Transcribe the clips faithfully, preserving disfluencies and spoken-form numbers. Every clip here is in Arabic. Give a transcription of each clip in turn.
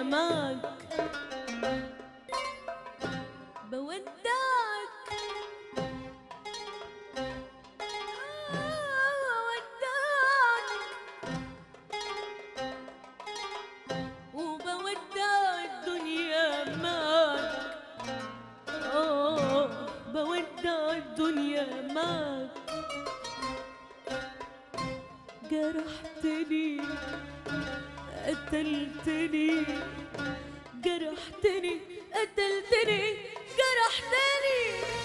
معك بودعك وبودع الدنيا معك. آه بودع الدنيا معك. جرحتني قتلتني جرحتني قتلتني جرحتني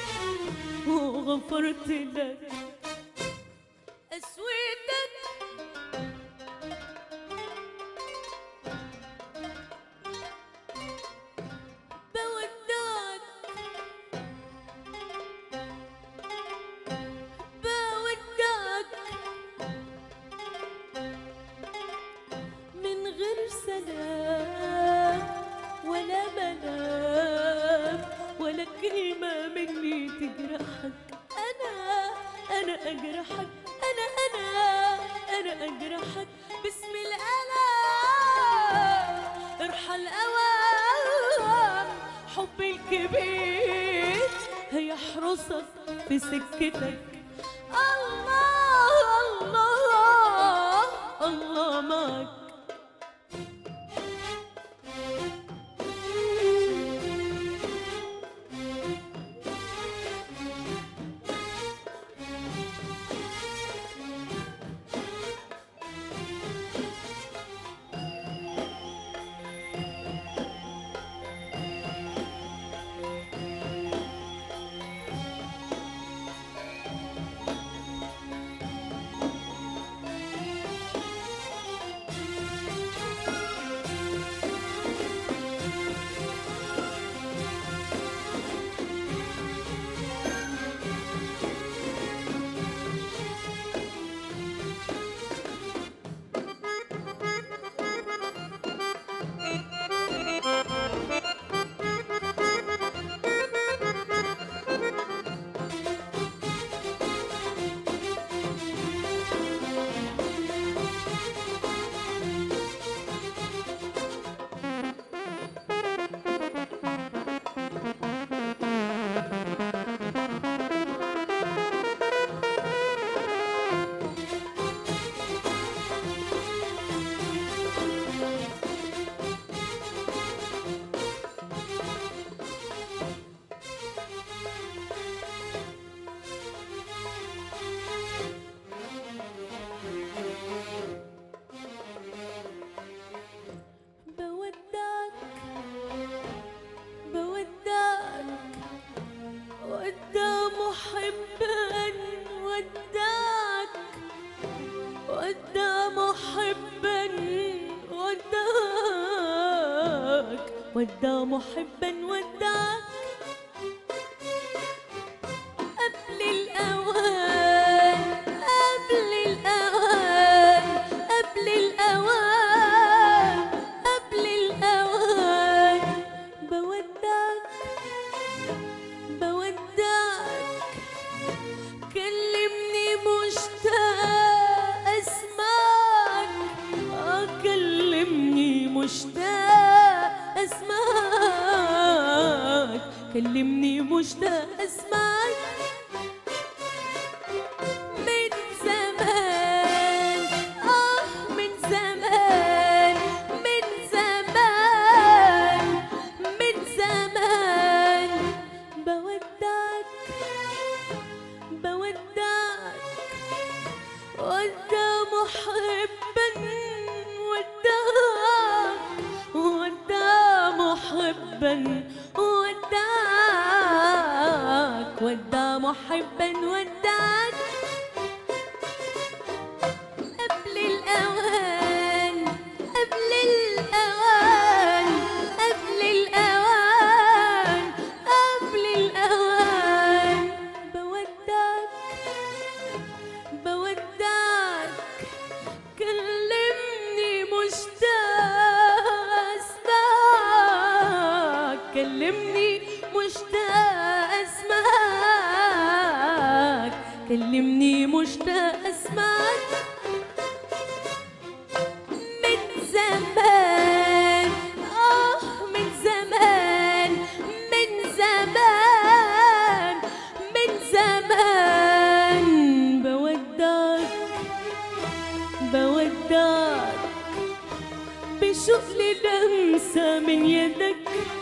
وغفرت لك قسوتك. بودعك بودعك من غير سلام ولا ملام ولا كلمة مني تجرحك. أنا أنا أجرحك أنا أنا أنا أجرحك باسم الألم. ارحل أوام حبي الكبير هيحرسك في سكتك. الله الله الله معك. ودع محبا ودعك قبل الأوان قبل الأوان قبل الأوان قبل الأوان. بودعك بودعك كلمني مشتاق أسمعك. آه كلمني مشتاق أسمعك كلمني مشتاق أسمعك. من زمان آه من زمان من زمان من زمان بودعك بودعك ودع محبا ودعك ودع محبا ودعك ودع محبا ودعك قبل الأوان قبل الأوان قبل الأوان قبل الأوان. بودعك بودعك كلمني مشتاق أسمعك الشوق للمسة من يدك،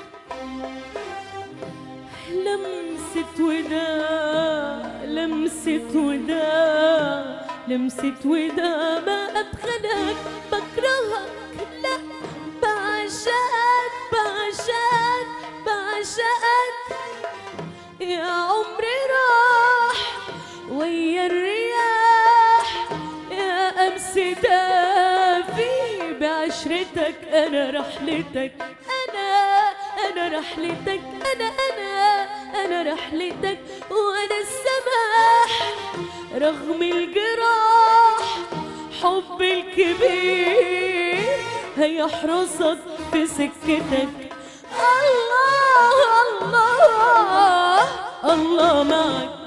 لمسة وداع لمسة وداع لمسة وداع، ما أبغلك بكرهك لا، بعشقك بعشقك بعشقك، يا عمري راح ويا الرياح، يا أمس دافي بعشرتك، أنا رحلتك أنا أنا رحلتك أنا أنا أنا رحلتك، وأنا السماح رغم الجراح، حبي الكبير هيحرسك في سكتك. الله الله الله معك.